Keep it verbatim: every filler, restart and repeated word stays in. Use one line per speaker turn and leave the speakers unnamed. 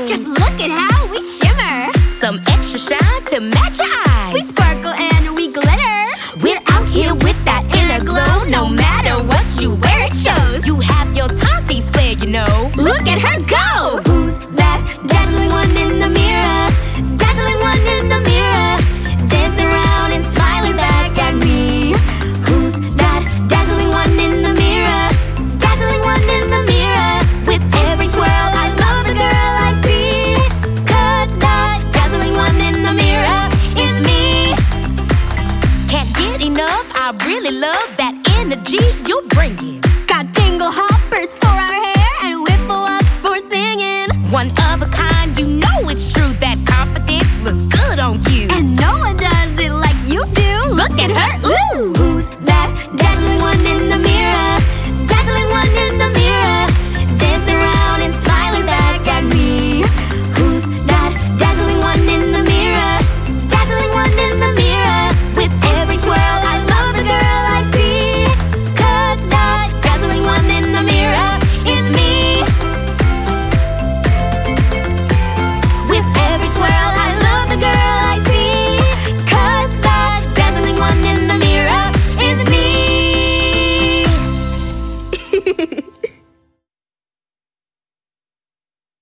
Just look at how we shimmer.
Some extra shine to match your eyes.
We sparkle and we glitter.
We're out here with that inner glow. No matter what you wear, it shows. You have your Tonte's flair, you know.
Look at her go!